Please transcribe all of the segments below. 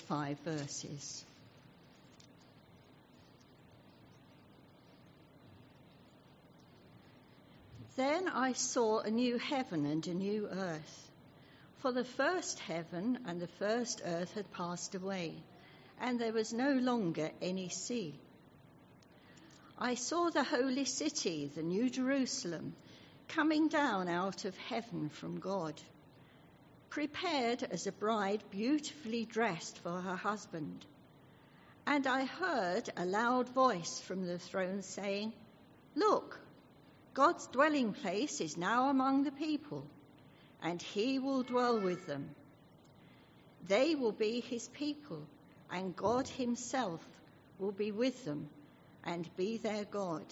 5 verses. Then I saw a new heaven and a new earth, for the first heaven and the first earth had passed away, and there was no longer any sea. I saw the holy city, the New Jerusalem, coming down out of heaven from God, prepared as a bride beautifully dressed for her husband. And I heard a loud voice from the throne saying, "Look, God's dwelling place is now among the people, and he will dwell with them. They will be his people, and God himself will be with them and be their God.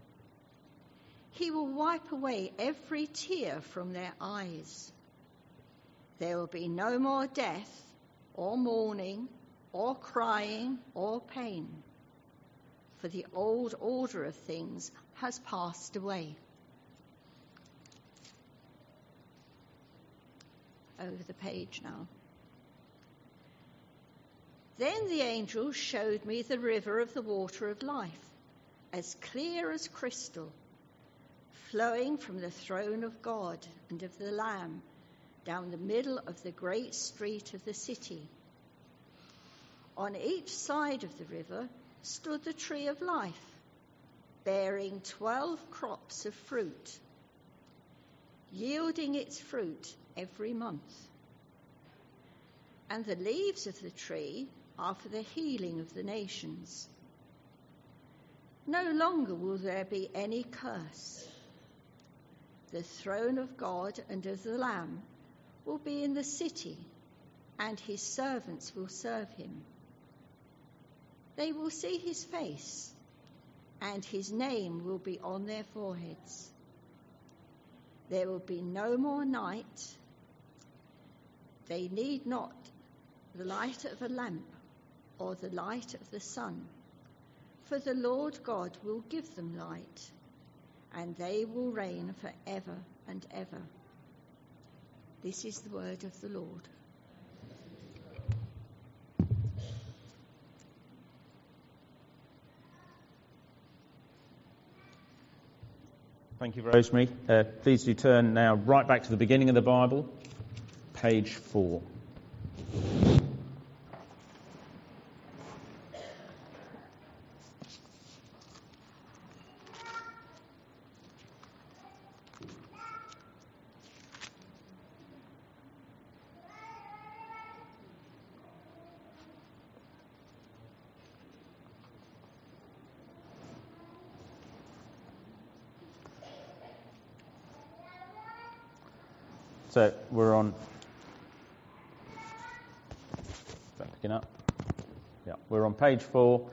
He will wipe away every tear from their eyes. There will be no more death, or mourning, or crying, or pain, for the old order of things has passed away." Over the page now. Then the angel showed me the river of the water of life, as clear as crystal, flowing from the throne of God and of the Lamb down the middle of the great street of the city. On each side of the river stood the tree of life, bearing 12 crops of fruit, yielding its fruit every month. And the leaves of the tree are for the healing of the nations. No longer will there be any curse. The throne of God and of the Lamb will be in the city, and his servants will serve him. They will see his face, and his name will be on their foreheads. There will be no more night. They need not the light of a lamp or the light of the sun, for the Lord God will give them light, and they will reign forever and ever. This is the word of the Lord. Thank you, Rosemary. Please do turn now right back to the beginning of the Bible, page 4. So we're on. Is that picking up? Yeah, we're on page 4.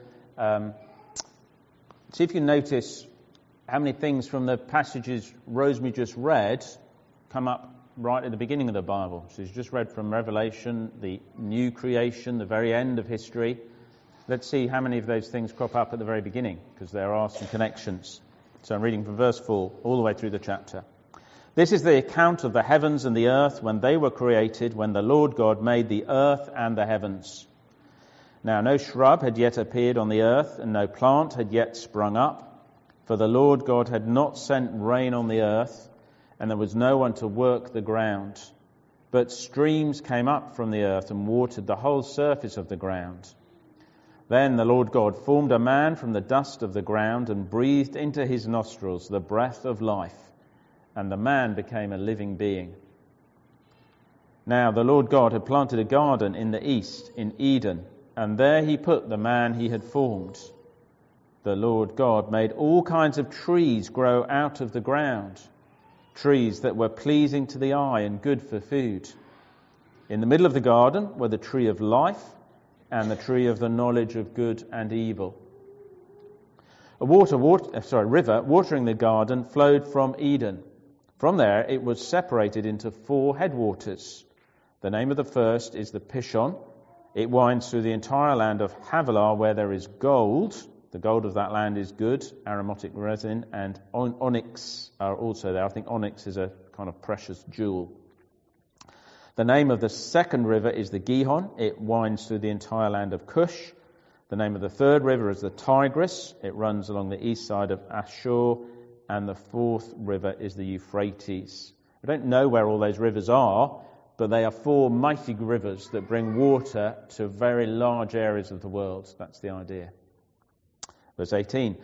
See if you can notice how many things from the passages Rosemary just read come up right at the beginning of the Bible. She's just read from Revelation, the new creation, the very end of history. Let's see how many of those things crop up at the very beginning, because there are some connections. So I'm reading from verse 4 all the way through the chapter. This is the account of the heavens and the earth when they were created, when the Lord God made the earth and the heavens. Now no shrub had yet appeared on the earth, and no plant had yet sprung up, for the Lord God had not sent rain on the earth, and there was no one to work the ground. But streams came up from the earth and watered the whole surface of the ground. Then the Lord God formed a man from the dust of the ground and breathed into his nostrils the breath of life, and the man became a living being. Now the Lord God had planted a garden in the east, in Eden, and there he put the man he had formed. The Lord God made all kinds of trees grow out of the ground, trees that were pleasing to the eye and good for food. In the middle of the garden were the tree of life and the tree of the knowledge of good and evil. A river watering the garden flowed from Eden. From there it was separated into 4 headwaters. The name of the first is the Pishon. It winds through the entire land of Havilah, where there is gold. The gold of that land is good, aromatic resin, and onyx are also there. I think onyx is a kind of precious jewel. The name of the second river is the Gihon. It winds through the entire land of Cush. The name of the third river is the Tigris. It runs along the east side of Ashur. And the fourth river is the Euphrates. I don't know where all those rivers are, but they are four mighty rivers that bring water to very large areas of the world. That's the idea. Verse 15.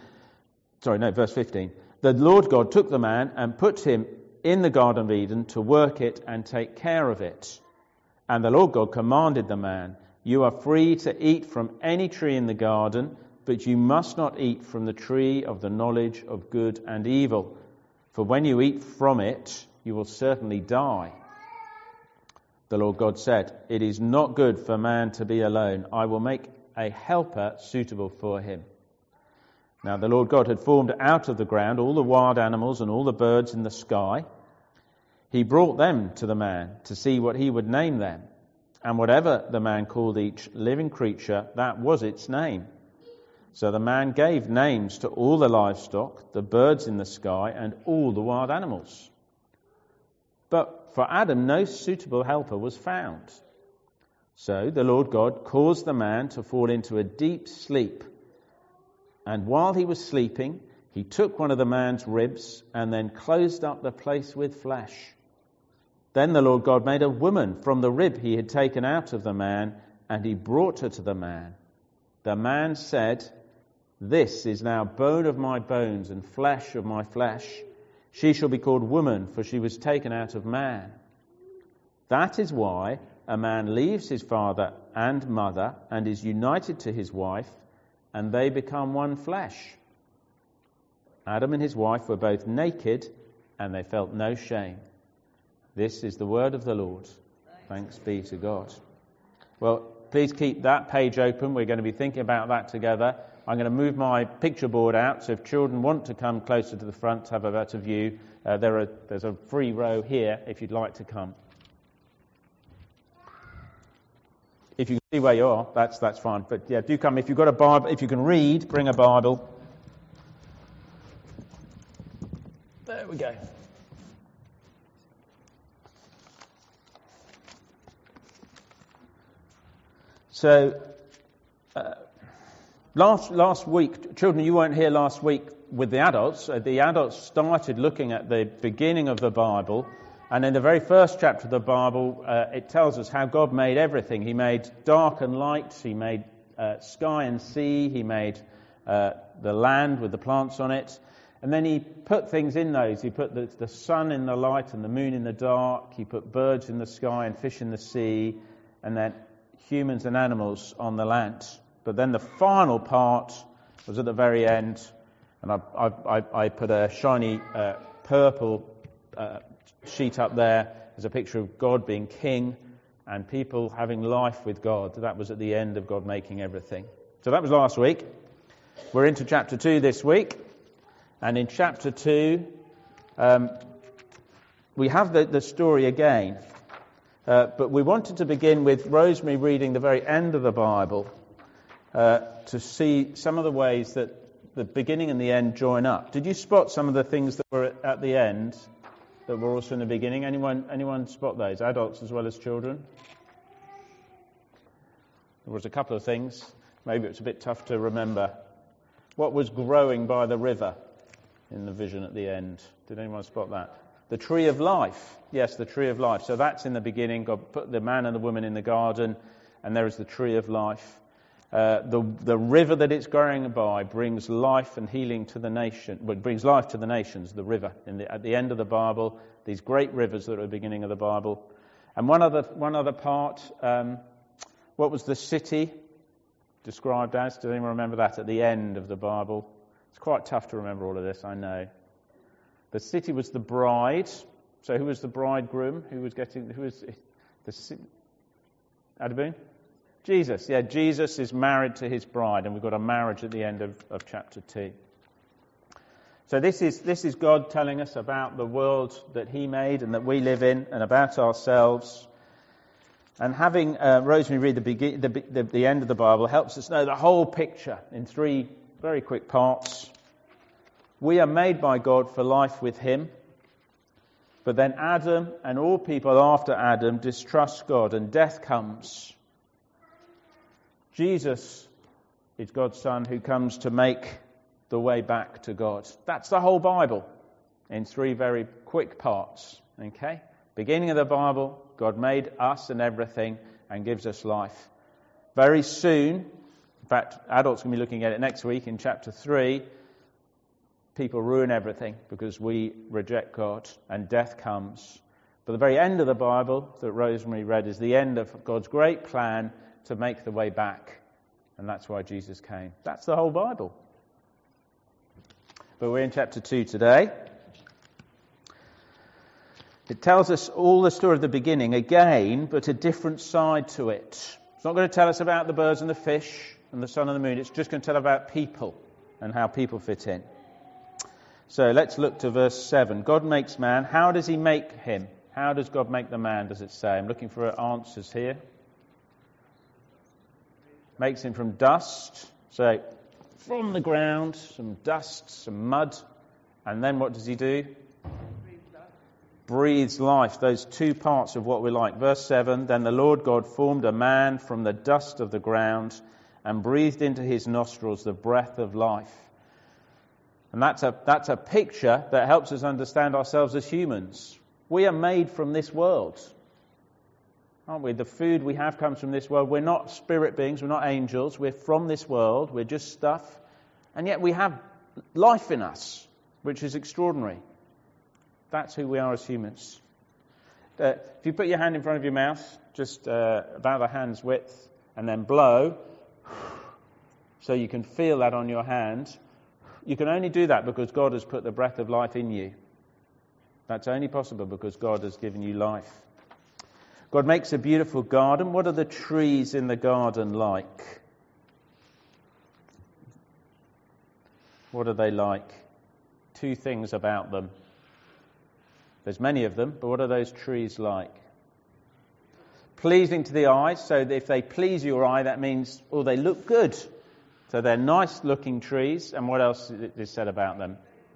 The Lord God took the man and put him in the Garden of Eden to work it and take care of it. And the Lord God commanded the man, "You are free to eat from any tree in the garden, but you must not eat from the tree of the knowledge of good and evil. For when you eat from it, you will certainly die." The Lord God said, "It is not good for man to be alone. I will make a helper suitable for him." Now the Lord God had formed out of the ground all the wild animals and all the birds in the sky. He brought them to the man to see what he would name them. And whatever the man called each living creature, that was its name. So the man gave names to all the livestock, the birds in the sky, and all the wild animals. But for Adam no suitable helper was found. So the Lord God caused the man to fall into a deep sleep. And while he was sleeping, he took one of the man's ribs and then closed up the place with flesh. Then the Lord God made a woman from the rib he had taken out of the man, and he brought her to the man. The man said, "This is now bone of my bones and flesh of my flesh. She shall be called woman, for she was taken out of man." That is why a man leaves his father and mother and is united to his wife, and they become one flesh. Adam and his wife were both naked, and they felt no shame. This is the word of the Lord. Thanks be to God. Well, please keep that page open. We're going to be thinking about that together. I'm going to move my picture board out, so if children want to come closer to the front to have a better view, there's a free row here if you'd like to come. If you can see where you are, that's fine. But yeah, do come. If you've got a Bible, if you can read, bring a Bible. There we go. So, last week, children, you weren't here last week with the adults. The adults started looking at the beginning of the Bible. And in the very first chapter of the Bible, it tells us how God made everything. He made dark and light. He made sky and sea. He made the land with the plants on it. And then he put things in those. He put the sun in the light and the moon in the dark. He put birds in the sky and fish in the sea. And then humans and animals on the land. But then the final part was at the very end. And I put a shiny purple sheet up there as a picture of God being king and people having life with God. That was at the end of God making everything. So that was last week. We're into chapter 2 this week. And in chapter 2, we have the story again. But we wanted to begin with Rosemary reading the very end of the Bible to see some of the ways that the beginning and the end join up. Did you spot some of the things that were at the end that were also in the beginning? Anyone spot those? Adults as well as children? There was a couple of things. Maybe it's a bit tough to remember. What was growing by the river in the vision at the end? Did anyone spot that? The tree of life. Yes, the tree of life. So that's in the beginning. God put the man and the woman in the garden, and there is the tree of life. The river that it's growing by brings life and healing to the nation. Well, it brings life to the nations, the river. At the end of the Bible, these great rivers that are at the beginning of the Bible. And one other part, what was the city described as? Does anyone remember that at the end of the Bible? It's quite tough to remember all of this, I know. The city was the bride. So who was the bridegroom? Who was the Adaboon? Jesus. Yeah, Jesus is married to his bride, and we've got a marriage at the end of chapter 2. So this is God telling us about the world that he made and that we live in, and about ourselves. And having Rosemary read the end of the Bible helps us know the whole picture in 3 very quick parts. We are made by God for life with him. But then Adam and all people after Adam distrust God, and death comes. Jesus is God's Son who comes to make the way back to God. That's the whole Bible in 3 very quick parts. Okay? Beginning of the Bible, God made us and everything and gives us life. Very soon, in fact, adults are going to be looking at it next week in chapter 3, people ruin everything because we reject God and death comes. But the very end of the Bible that Rosemary read is the end of God's great plan to make the way back. And that's why Jesus came. That's the whole Bible. But we're in chapter 2 today. It tells us all the story of the beginning again, but a different side to it. It's not going to tell us about the birds and the fish and the sun and the moon. It's just going to tell about people and how people fit in. So let's look to verse 7. God makes man. How does he make him? How does God make the man, does it say? I'm looking for answers here. Makes him from dust. So from the ground, some dust, some mud. And then what does he do? Breathes life. Those 2 parts of what we like. Verse 7, then the Lord God formed a man from the dust of the ground and breathed into his nostrils the breath of life. And that's a picture that helps us understand ourselves as humans. We are made from this world, aren't we? The food we have comes from this world. We're not spirit beings, we're not angels, we're from this world, we're just stuff. And yet we have life in us, which is extraordinary. That's who we are as humans. If you put your hand in front of your mouth, just about a hand's width, and then blow, so you can feel that on your hand. You can only do that because God has put the breath of life in you. That's only possible because God has given you life. God makes a beautiful garden. What are the trees in the garden like? What are they like? 2 things about them. There's many of them, but what are those trees like? Pleasing to the eye, so that if they please your eye, that means, they look good. So they're nice looking trees, and what else is said about them?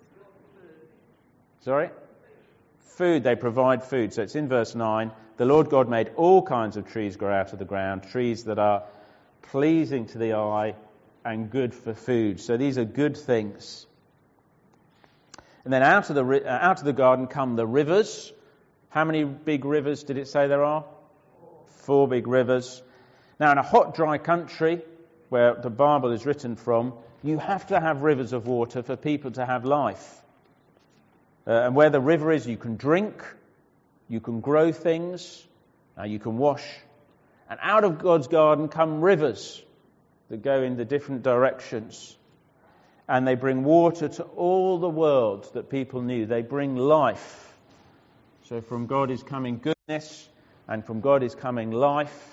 Sorry? Food, they provide food. So it's in verse 9, the Lord God made all kinds of trees grow out of the ground, trees that are pleasing to the eye and good for food. So these are good things. And then out of the garden come the rivers. How many big rivers did it say there are? 4 big rivers. Now in a hot, dry country, where the Bible is written from, you have to have rivers of water for people to have life. And where the river is, you can drink, you can grow things, you can wash. And out of God's garden come rivers that go in the different directions. And they bring water to all the world that people knew. They bring life. So from God is coming goodness, and from God is coming life.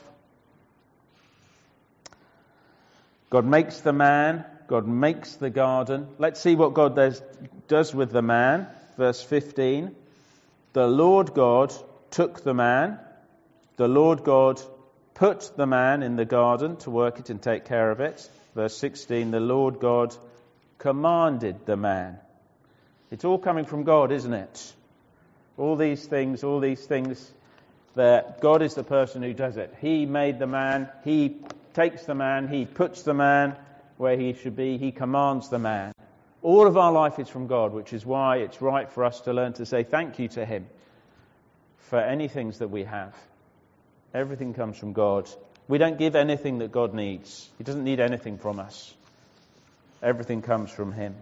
God makes the man, God makes the garden. Let's see what God does with the man. Verse 15. The Lord God took the man. The Lord God put the man in the garden to work it and take care of it. Verse 16. The Lord God commanded the man. It's all coming from God, isn't it? All these things, that God is the person who does it. He made the man, He takes the man, He puts the man where he should be, He commands the man. All of our life is from God, which is why it's right for us to learn to say thank you to Him for any things that we have. Everything comes from God. We don't give anything that God needs. He doesn't need anything from us. Everything comes from Him.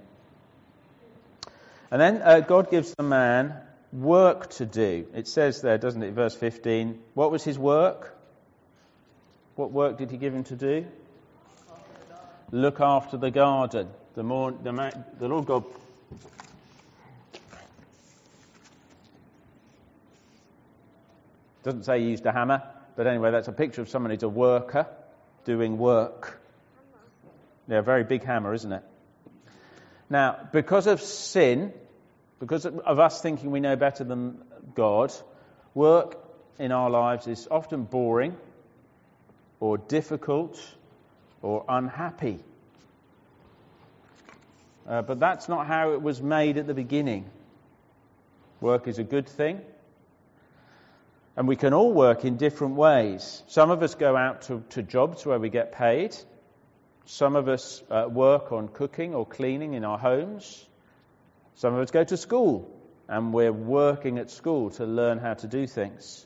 And then God gives the man work to do. It says there, doesn't it, verse 15. What was his work? What work did He give him to do? Look after the garden. The Lord God doesn't say He used a hammer, but anyway, that's a picture of someone who's a worker doing work. Yeah, a very big hammer, isn't it? Now, because of sin, because of us thinking we know better than God, work in our lives is often boring or difficult or unhappy. But that's not how it was made at the beginning. Work is a good thing. And we can all work in different ways. Some of us go out to jobs where we get paid. Some of us work on cooking or cleaning in our homes. Some of us go to school, and we're working at school to learn how to do things.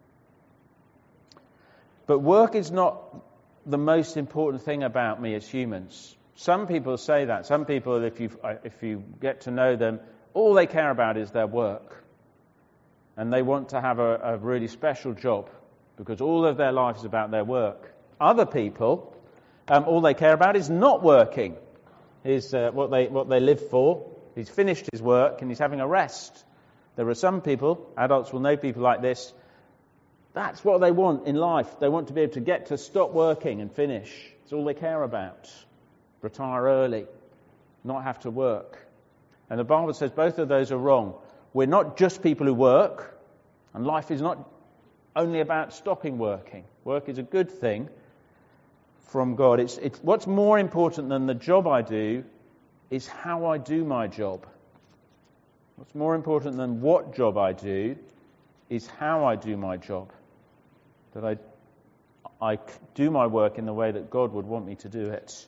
But work is not the most important thing about me as humans. Some people say that. Some people, if you get to know them, all they care about is their work. And they want to have a really special job because all of their life is about their work. Other people, all they care about is not working, is what they live for. He's finished his work and he's having a rest. There are some people, adults will know people like this, that's what they want in life. They want to be able to get to stop working and finish. It's all they care about. Retire early, not have to work. And the Bible says both of those are wrong. We're not just people who work, and life is not only about stopping working. Work is a good thing from God. It's what's more important than the job I do is how I do my job. What's more important than what job I do is how I do my job. That I do my work in the way that God would want me to do it.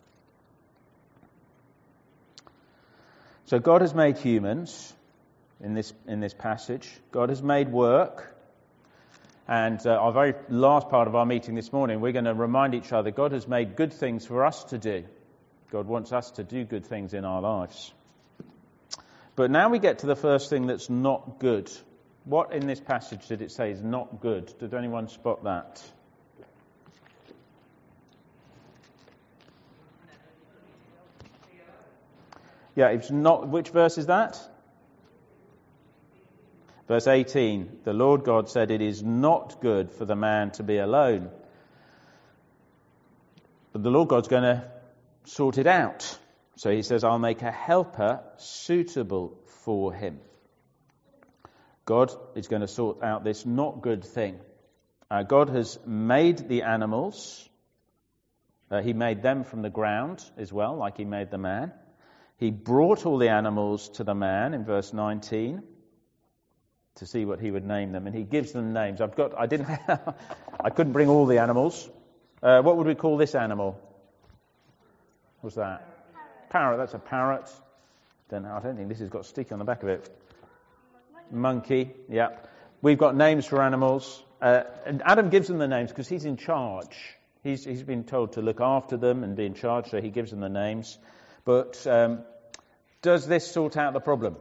So God has made humans in this passage. God has made work. And our very last part of our meeting this morning, we're going to remind each other God has made good things for us to do. God wants us to do good things in our lives. But now we get to the first thing that's not good. What in this passage did it say is not good? Did anyone spot that? Yeah, it's not. Which verse is that? Verse 18. The Lord God said, "It is not good for the man to be alone." But the Lord God's going to sort it out. So he says, "I'll make a helper suitable for him." God is going to sort out this not good thing. God has made the animals. He made them from the ground as well, like he made the man. He brought all the animals to the man in verse 19 to see what he would name them, and he gives them names. I couldn't bring all the animals. What would we call this animal? What's that? Parrot. That's a parrot. I don't think this has got a stick on the back of it. Monkey. Yeah. We've got names for animals. And Adam gives them the names because he's in charge. He's been told to look after them and be in charge, so he gives them the names. But does this sort out the problem?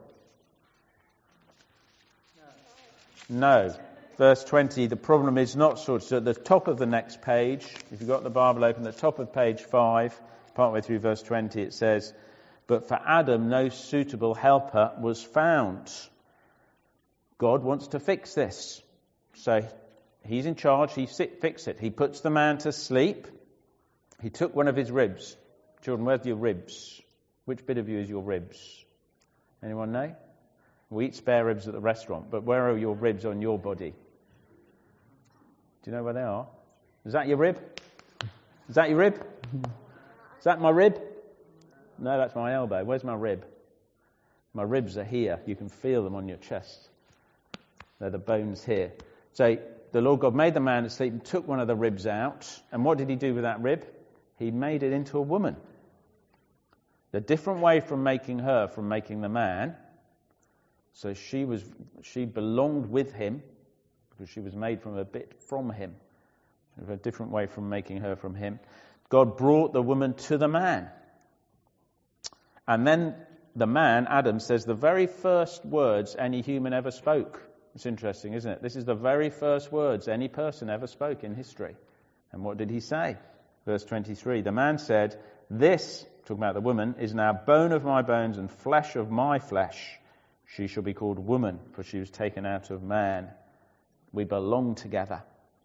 No. Verse 20, the problem is not sorted. So at the top of the next page, if you've got the Bible open, the top of page 5, partway through verse 20, it says, "But for Adam no suitable helper was found." God wants to fix this. So he's in charge, he fixes it. He puts the man to sleep. He took one of his ribs. Children, where's your ribs? Which bit of you is your ribs? Anyone know? We eat spare ribs at the restaurant, but where are your ribs on your body? Do you know where they are? Is that your rib? Is that your rib? Is that my rib? No, that's my elbow. Where's my rib? My ribs are here. You can feel them on your chest. They're the bones here. So the Lord God made the man to sleep and took one of the ribs out. And what did he do with that rib? He made it into a woman. A different way from making her, from making the man. So she belonged with him because she was made from a bit from him. A different way from making her from him. God brought the woman to the man. And then the man, Adam, says the very first words any human ever spoke. It's interesting, isn't it? This is the very first words any person ever spoke in history. And what did he say? Verse 23, the man said, "This," talking about the woman, "is now bone of my bones and flesh of my flesh. She shall be called woman, for she was taken out of man." We belong together.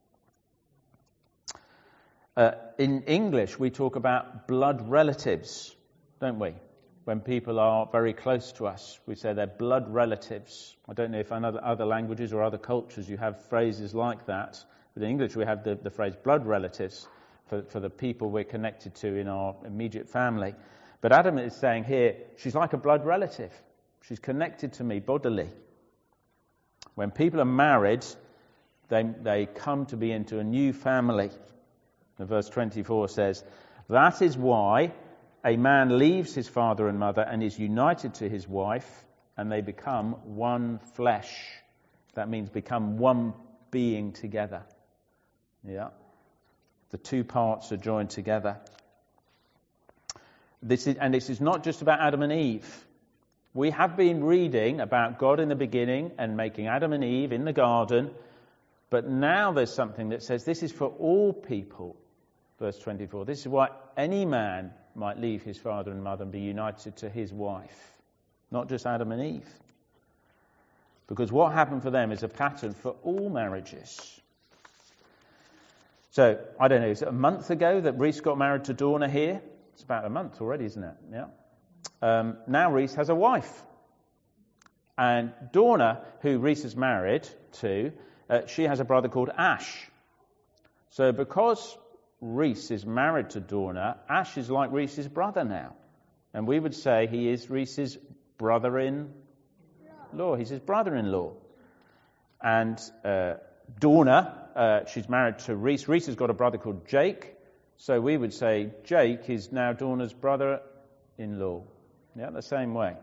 In English, we talk about blood relatives, don't we? When people are very close to us, we say they're blood relatives. I don't know if in other languages or other cultures you have phrases like that. But in English, we have the phrase blood relatives for the people we're connected to in our immediate family. But Adam is saying here, she's like a blood relative. She's connected to me bodily. When people are married, they come to be into a new family. And verse 24 says, that is why a man leaves his father and mother and is united to his wife, and they become one flesh. That means become one being together. Yeah. The two parts are joined together. This is not just about Adam and Eve. We have been reading about God in the beginning and making Adam and Eve in the garden, but now there's something that says this is for all people. Verse 24, this is why any man might leave his father and mother and be united to his wife, not just Adam and Eve. Because what happened for them is a pattern for all marriages. So, I don't know, is it a month ago that Reese got married to Donna here? It's about a month already, isn't it? Yeah. Now Reese has a wife. And Donna, who Reese is married to, she has a brother called Ash. So because Reese is married to Donna, Ash is like Reese's brother now. And we would say he is Reese's brother-in-law. He's his brother-in-law. And Donna, she's married to Reese. Reese has got a brother called Jake. So we would say Jake is now Donna's brother-in-law. Yeah, the same way.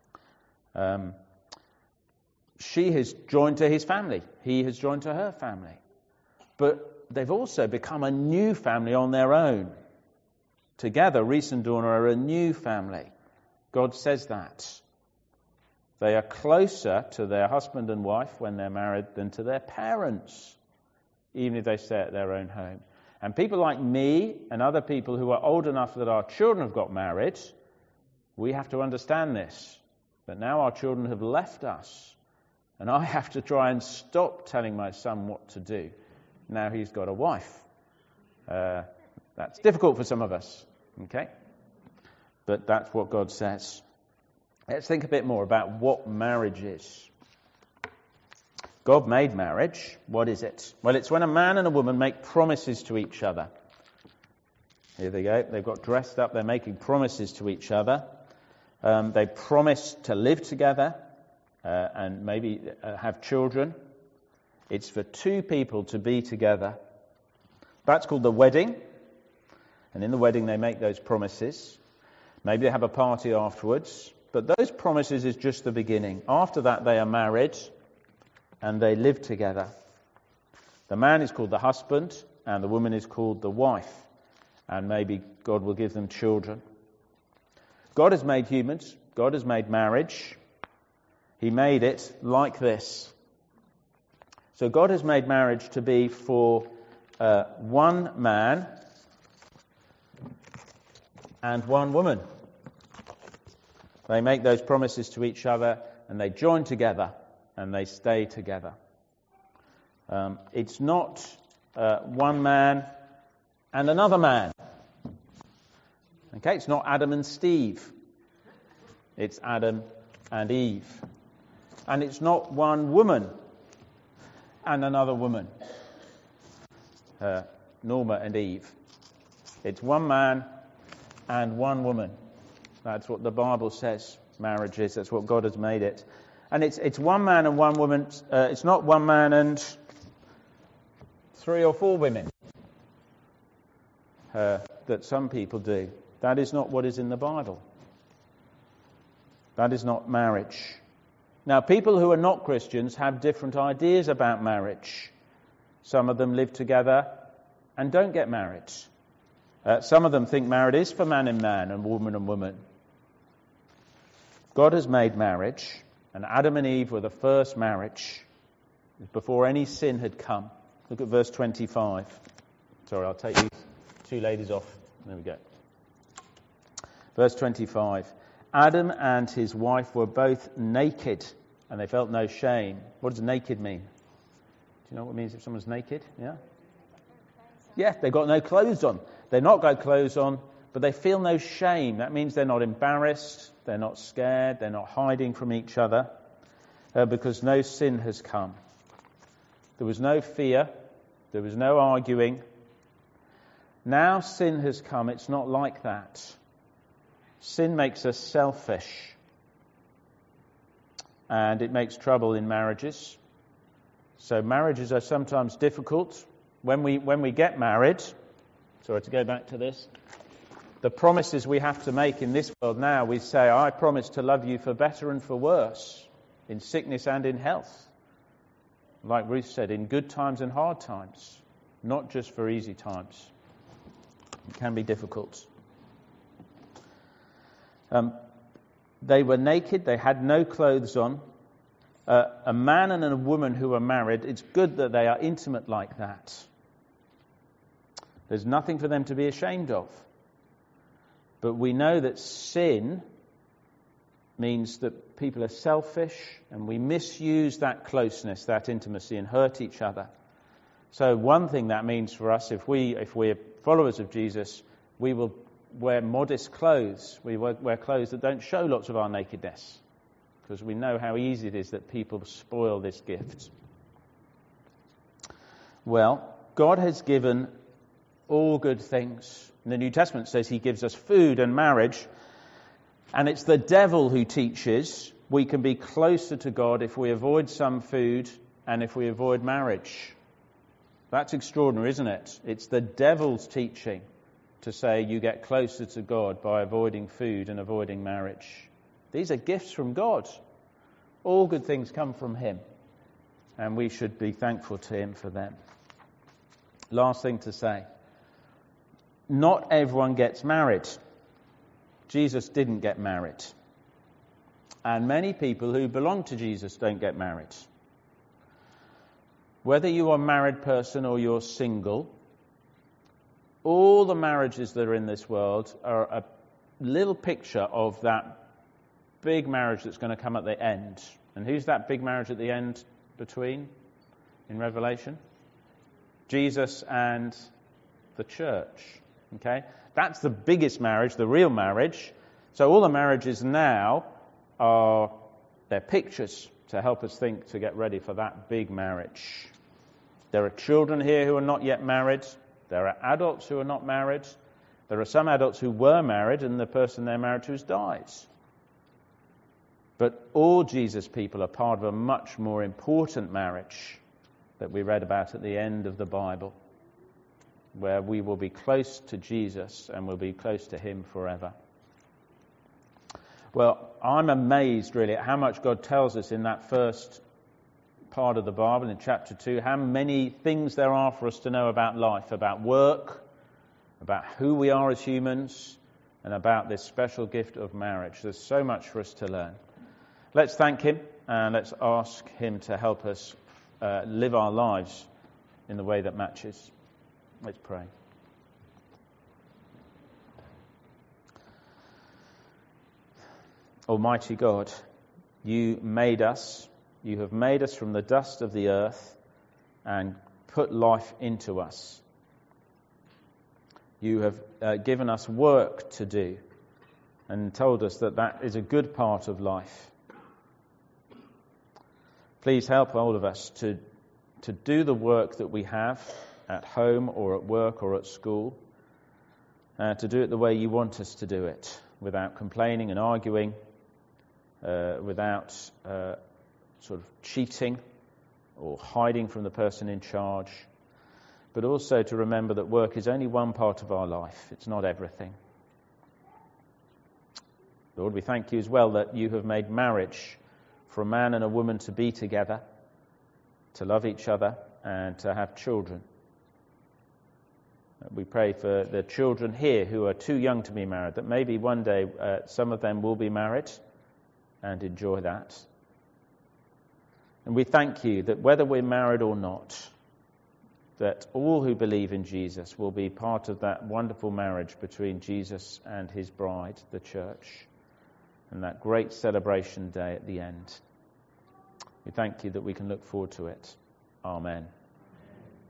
She has joined to his family. He has joined to her family. But they've also become a new family on their own. Together, Reese and Donna are a new family. God says that. They are closer to their husband and wife when they're married than to their parents, even if they stay at their own home. And people like me and other people who are old enough that our children have got married, we have to understand this, that now our children have left us. And I have to try and stop telling my son what to do. Now he's got a wife. That's difficult for some of us, okay? But that's what God says. Let's think a bit more about what marriage is. God made marriage. What is it? Well, it's when a man and a woman make promises to each other. Here they go. They've got dressed up. They're making promises to each other. They promise to live together and maybe have children. It's for two people to be together. That's called the wedding. And in the wedding they make those promises. Maybe they have a party afterwards. But those promises is just the beginning. After that they are married and they live together. The man is called the husband and the woman is called the wife. And maybe God will give them children. God has made humans. God has made marriage. He made it like this. So God has made marriage to be for one man and one woman. They make those promises to each other and they join together and they stay together. It's not one man and another man. Okay, it's not Adam and Steve. It's Adam and Eve. And it's not one woman and another woman. Norma and Eve. It's one man and one woman. That's what the Bible says marriage is. That's what God has made it. And it's one man and one woman. It's not one man and 3 or 4 women that some people do. That is not what is in the Bible. That is not marriage. Now, people who are not Christians have different ideas about marriage. Some of them live together and don't get married. Some of them think marriage is for man and man and woman. God has made marriage, and Adam and Eve were the first marriage before any sin had come. Look at verse 25. Sorry, I'll take these 2 ladies off. There we go. Verse 25. Adam and his wife were both naked, and they felt no shame. What does naked mean? Do you know what it means if someone's naked? Yeah? Yeah, they've got no clothes on. They've not got clothes on, but they feel no shame. That means they're not embarrassed, they're not scared, they're not hiding from each other, because no sin has come. There was no fear, there was no arguing. Now sin has come, it's not like that. Sin makes us selfish, and it makes trouble in marriages. So marriages are sometimes difficult. When we get married, sorry to go back to this, the promises we have to make in this world now, we say, I promise to love you for better and for worse, in sickness and in health. Like Ruth said, in good times and hard times, not just for easy times. It can be difficult. They were naked, they had no clothes on. A man and a woman who are married, it's good that they are intimate like that. There's nothing for them to be ashamed of. But we know that sin means that people are selfish and we misuse that closeness, that intimacy, and hurt each other. So one thing that means for us, if we're followers of Jesus, we will wear modest clothes. We wear clothes that don't show lots of our nakedness, because we know how easy it is that people spoil this gift. Well, God has given all good things. The New Testament says he gives us food and marriage, and it's the devil who teaches we can be closer to God if we avoid some food and if we avoid marriage. That's extraordinary, isn't it? It's the devil's teaching to say you get closer to God by avoiding food and avoiding marriage. These are gifts from God. All good things come from him, and we should be thankful to him for them. Last thing to say. Not everyone gets married. Jesus didn't get married. And many people who belong to Jesus don't get married. Whether you are a married person or you're single, all the marriages that are in this world are a little picture of that big marriage that's going to come at the end. And who's that big marriage at the end between in Revelation? Jesus and the church. Okay? That's the biggest marriage, the real marriage. So all the marriages now they're pictures to help us think, to get ready for that big marriage. There are children here who are not yet married. There are adults who are not married. There are some adults who were married and the person they're married to has died. But all Jesus people are part of a much more important marriage that we read about at the end of the Bible, where we will be close to Jesus and will be close to him forever. Well, I'm amazed really at how much God tells us in that first part of the Bible, in chapter 2, how many things there are for us to know about life, about work, about who we are as humans, and about this special gift of marriage. There's so much for us to learn. Let's thank him, and let's ask him to help us live our lives in the way that matches. Let's pray. Almighty God, you made us. You have made us from the dust of the earth and put life into us. You have given us work to do and told us that that is a good part of life. Please help all of us to do the work that we have at home or at work or at school, to do it the way you want us to do it, without complaining and arguing, without sort of cheating or hiding from the person in charge, but also to remember that work is only one part of our life. It's not everything. Lord, we thank you as well that you have made marriage for a man and a woman to be together, to love each other, and to have children. We pray for the children here who are too young to be married, that maybe one day some of them will be married and enjoy that. And we thank you that whether we're married or not, that all who believe in Jesus will be part of that wonderful marriage between Jesus and his bride, the church, and that great celebration day at the end. We thank you that we can look forward to it. Amen.